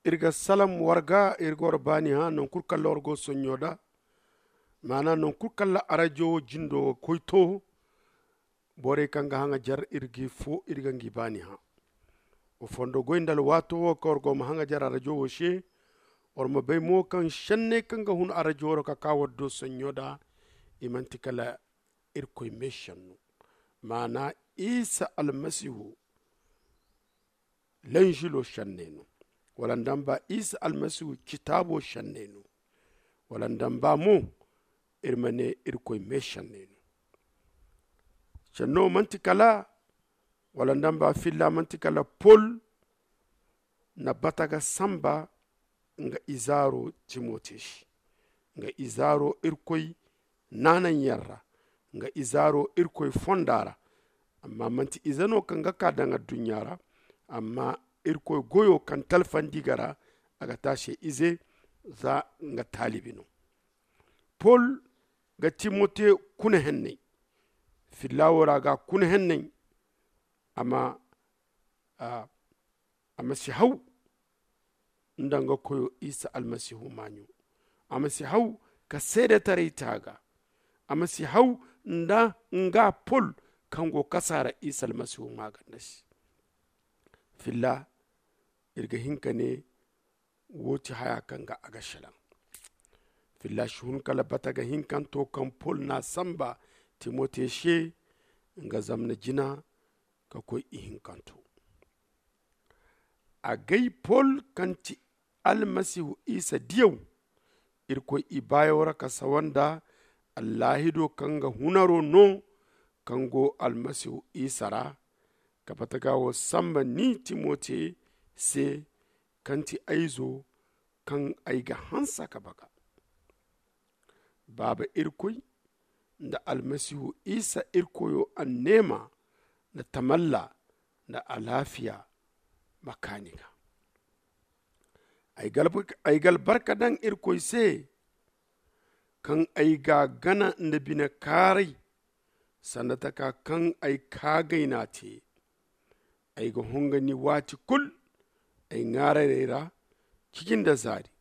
irga salam warga irgor bani ha non kurkalla orgo sonyoda mana non kurkalla arajo jindo koyto bore kanga hanga jar irgi fo irga ngi bani ha o fondo goindal wato ko orgo ma hanga jar arajo wo she or ma bay mo kan shanne kanga hun arajo ro ka kawaddo sonyoda imantikala irkoy meshanno mana isa almasihu lanjilo shanneno wala ndamba isa almasihu kitabo shanneno wala ndamba mo irmane irkoy meshanneno shanno mantikala wala ndamba filla mantikala pol na bataga samba nga izaro timotesh nga izaro irkoy nanan yarra nga izaro irkoy fondara amma manti izano kanga kadanga dunyara amma irkoy goyo kan talfan digara aga tashe ize za nga talibino Paul ga Timote kuna henne filawara ga kuna henne amma si hau ndanga koyo Isa almasihu manyo amma si hau ka sede tare taga amma si hau nga Paul kango kasara Isa almasihu magandashi filla irga hinka ne woti haya kanga aga shalan filla shun kala bataga hinkan to kan Paul na samba Timote she nga zamna jina ka koy ihinkanto a gai Paul kanti almasihu Isa diyaw irkoy ibayora ka sawanda allahido kanga hunaro no kango almasihu Isa ra ka bataga wo samba ni Timote se kanti aizo kan aiga hansa ka baga baba irkoy da almasihu Isa irkoyo annema da tamalla da alafiya makanika aigal barka dan irkoy se kan aiga gana da bina karai sanata ka kan ai kagaina te aiga hongani wati kul ai ngararera cikin da zari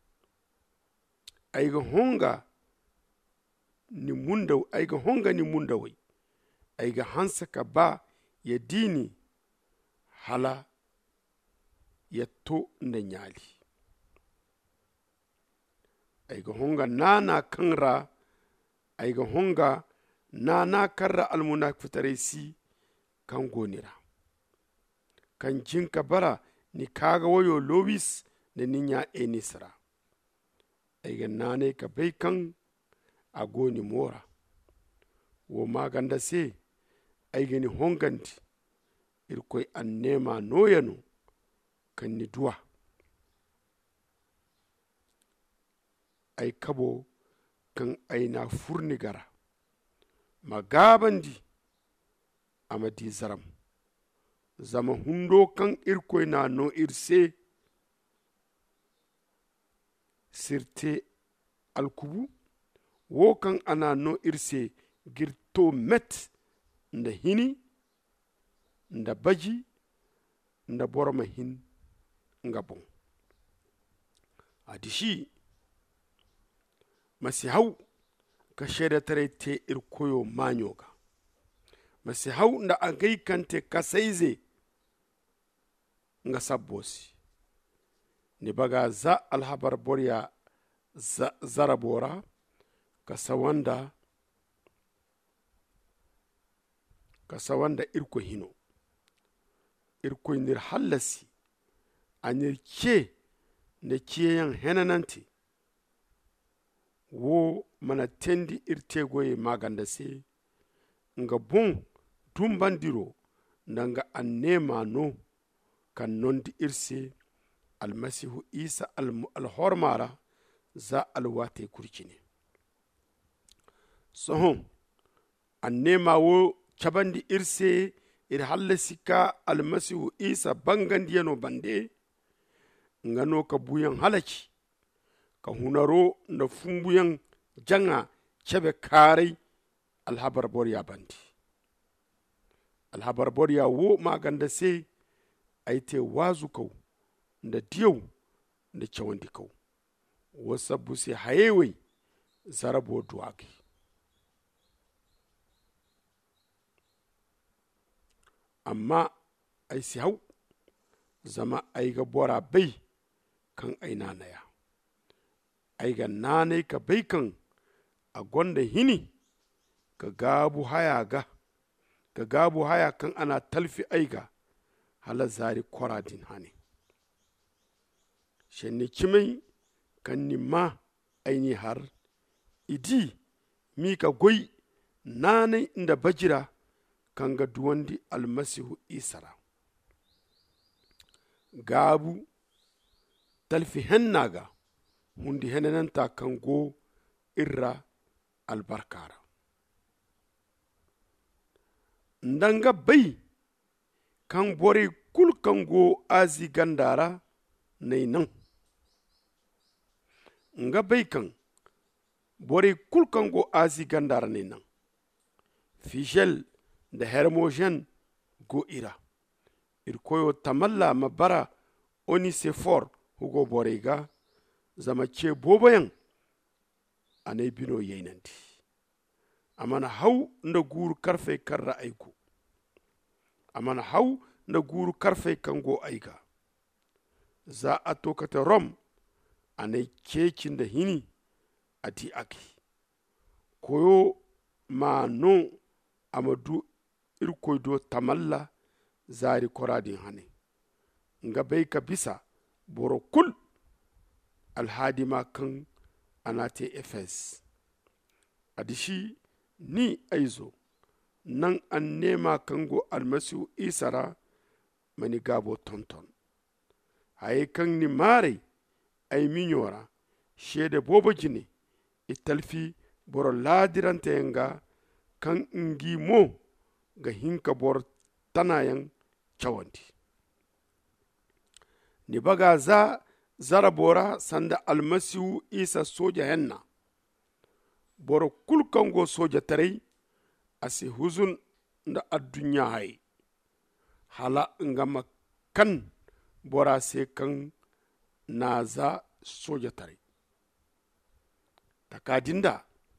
aiga honga ni munda wai aiga hansa ka ba ya dini hala ya to da nyali aiga honga nana kanra aiga honga nana karra almunafiqare si kan gonira kan jinka bara ni kaga wayo lowis da ninya enisra aiga nane ka bai kan a goni mora wo maganda se aiga ni honganti irkoy annema noyano kan ni duwa ai kabo kan aina furni gara magabandi amadi zaram zama hundo kan irkoy na no irse sirte alkubu wo kan ana no irse girto met nda hini nda baji nda boroma hin nga bon adishi masi hau ka sheda tare te irkoyo manyoga masi hau nda agai kante kasaize nga sabbosi ni baga za alhabar borya zarabora kasawanda irko hino irko nir hallasi anir ke ne kiyan henananti wo mana tendi irte goye maganda se nga bon tumbandiro nanga annema no kan nondi irse almasihu Isa alhormara za alwate kurkine sohon annema wo cabandi irse ir hallasika almasihu Isa bangandiyano bande ngano ka buyan halaki ka hunaro na fumbuyan janga cebe karai alhabar borya bandi alhabar borya wo maganda se aite wazu kau da diyau da cawandi kau wasa busi hayewe zarabo duwagi amma ai si hau zama ai ga bora bai kan ai nanaya ai ga nanai ka bai kan a gonda hini ka gabu haya kan ana talfi aiga hala zari koradin hane shenni kimai kan nima aini har idi mi ka goy nanai inda bajira kan ga duwandi almasihu isara gabu talfi hennaga hundi henenanta kan go irra albarkara ndanga bai kan bore kul kan go azi gandara nay nan nga bai kan bore kul kan go azi gandara nay nan fishel da hermogen go ira irkoyo tamalla mabara oni sefor hugo borega zama ce bobayan anai bino yainanti amana hau nda guru karfe karra aiku amana hau nda guru karfe kango aiga za a tokata rom anai kekin da hini ati aki koyo ma no amadu irkoido tamalla zari koradin hane nga bai ka bisa boro kul alhadima kan anate efes adishi ni aizo nan an nema kango almasihu isara mani gabo tonton haye kan ni mare ay minyora shede bobo jine italfi boro ladirante nga kan ingi mo ga hinka bor tanayan cawandi ni baga zara bora sanda almasihu isa soja henna boro kulkango soja tarai asi huzun da addunya hai hala ngama kan bora se kan naza soja tarai takadinda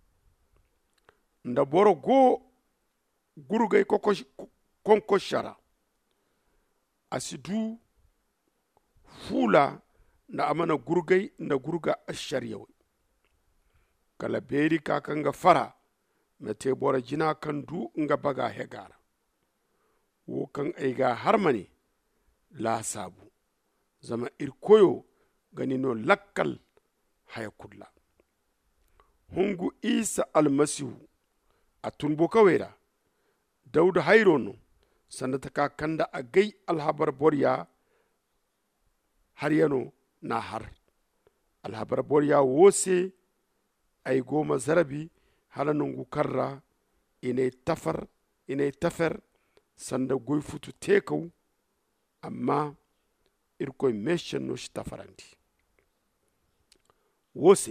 nda boro go gurugai konko shara asidu fula na amana gurgai na gurga ashariyawi kala beri ka kanga fara na te bora jina kan du nga baga hegara wo kan aiga harmani la sabu zama irkoyo gani no lakkal haya kulla hungu isa almasihu atun bokawera dauda hayrono sanda ta kanda a gai alhabar borya har yano na har alhabar borya wose ay goma zarabi halanungu karra inay tafer sanda goy futu tekau amma irkoy meshen no shi tafarandi wose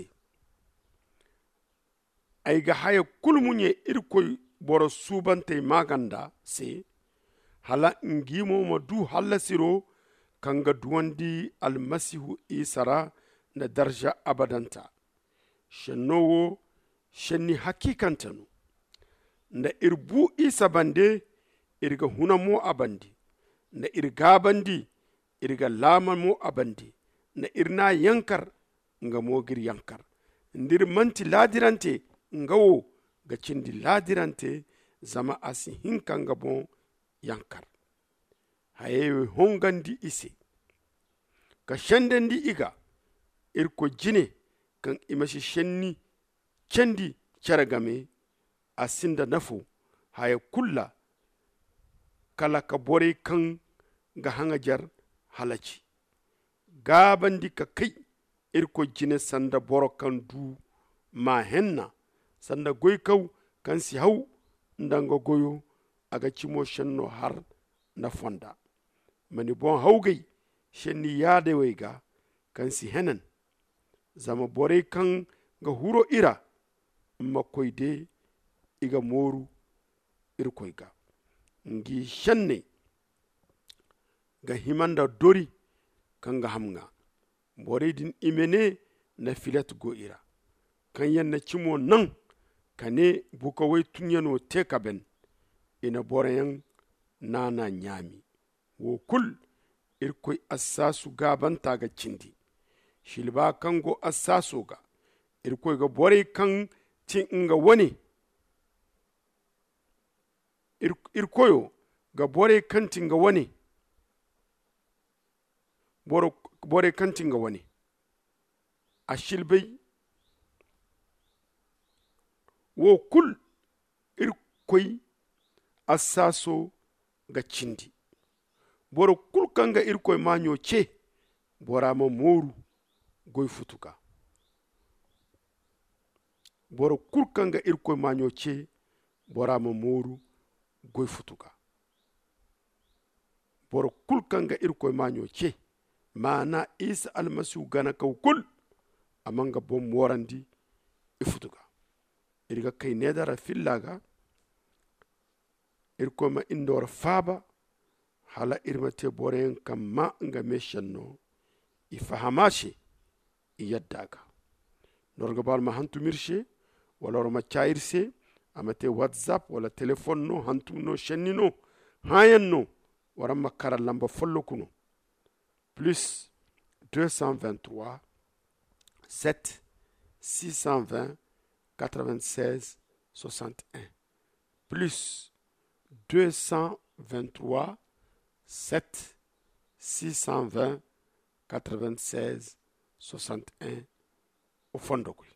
ay ga haya kulmunye irkoy boro subante maganda se hala ngimo ma du hala siro kanga duwandi almasihu isara na darja abadanta shennowo shenni hakikantanu nda irbu isa bande irga hunamo abandi na irga bandi irga lama mo abandi na irna yankar nga mogir yankar ndir manti ladirante ngawo ga cindi ladirante zama asi hinkanga bon yankar hayewe hongandi ise ka shendendi iga irko jine kan imashi shenni kendi caragame asinda nafu haya kulla kala ka bore kan ga hangajar halaci gabandi ka kai irko jine sanda boro kan du ma henna sanda goy kau kan si hau ndanga goyo aga cimo shenno har na fonda mani bon haugai shenni yade waiga kan si henen zama bore kan ga huro ira makoide iga moru irkoiga ngi shenne ga himanda dori kan ga hamga bore din imene na filet go ira kan yan na cimo nan kane buka wai tunyano te kaben ina borayan nana nyami wo kul irkoi assasu gaban taga cindi shilba kango assaso ga irkoi ga bore kan tin inga wani irkoyo ga bore kan tinga wani bore kan tinga wani a shilbai wo kul irkoi assaso ga cindi boro kul kanga irkoi manyo ce bora ma moru goy futuka boro kul kanga irkoi manyo ce bora ma moru goy futuka boro kul kanga irkoi manyo ce mana isa almasihu gana kaw kul amanga bom morandi ifutuka irga kai nedara fillaga irko ma indor faba hala irmate boren kamma nga meshanno ifahamashe iyaddaga norga bal ma hantu mirshe wala ma chairse amate whatsapp wala telephone no hantu no shennino hayanno waramma kara lamba follo kuno plus 223 7 620 96 61 plus 223 7 620 96 61 au fond de